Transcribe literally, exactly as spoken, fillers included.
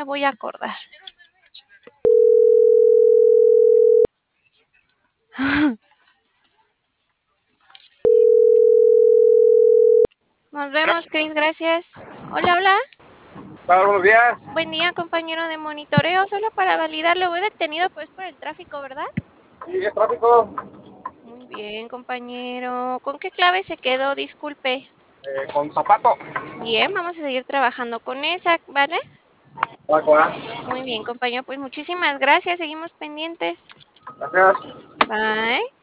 me voy a acordar. Nos vemos, Cris, gracias. Hola, hola. Hola, buenos días. Buen día, compañero de monitoreo. Solo para validar, lo he detenido pues por el tráfico, ¿verdad? Sí, el tráfico. Muy bien, compañero. ¿Con qué clave se quedó? Disculpe. Eh, con zapato. Bien, vamos a seguir trabajando con esa, ¿vale? Va, va. Muy bien, compañero. Pues muchísimas gracias. Seguimos pendientes. Gracias. Bye.